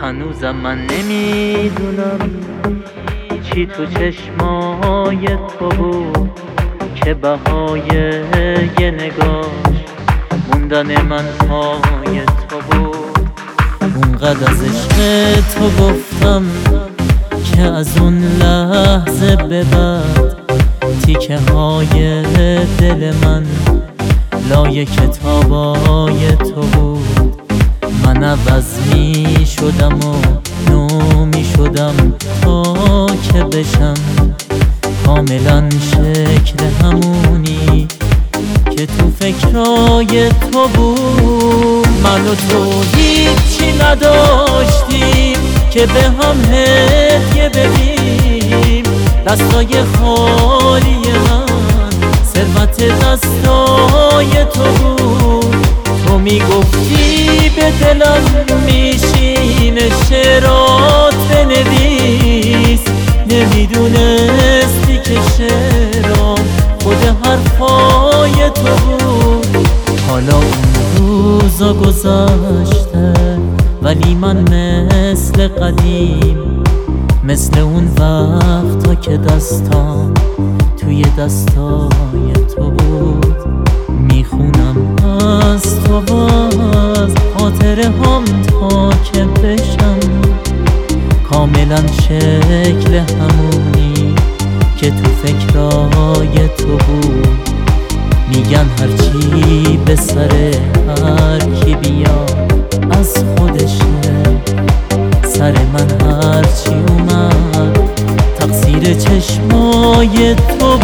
هنوزم من نمیدونم چی تو چشمای تو بود که بهای یه نگاش موندن من پای تو بود. اونقدر از عشق تو گفتم که از اون لحظه به بعد تیکه های دل من لای کتابای تو بود. من عوض می شدم و نو می شدم تا که بشم کاملا شکل همونی که تو فکرای تو بود. من و تو هیچی نداشتیم که به هم هدیه بدیم، دستای خالی من ثروت دستای تو بود. تو میگفتی به دلم میشینه شعرات بنویس، نمیدونستی که شعرام خود حرفای تو بود. حالا اون روزا گذشته ولی من مثل قدیم، مثل اون وقتا که دستام توی دستای تو بود. میخونم از تو باز خاطره هم تا که بشم کاملا شکل همونی که تو فکرای تو بود. میگن هرچی به سر هر کی بیاد از خودشه، سر من هرچی اومد تقصیر چشمای تو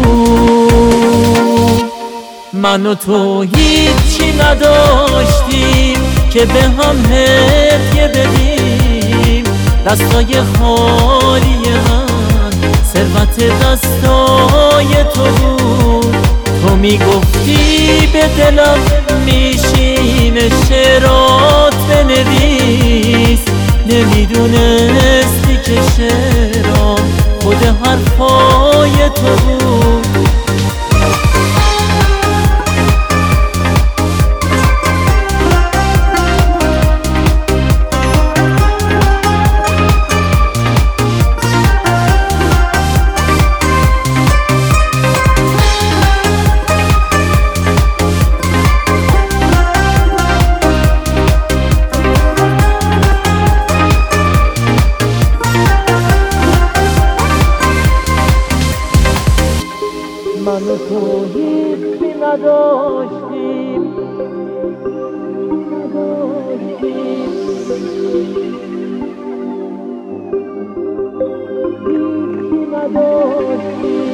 بود. من و تو هیچی نداشتیم که به هم هدیه بدیم، دستای خالی من ثروت دستای تو بود. تو میگفتی به دلم میشینه شعرات بنویس، نمیدونستی که شعرام خود حرفای تو بود. من و تو هیچی نداشتیم، هیچی نداشتیم.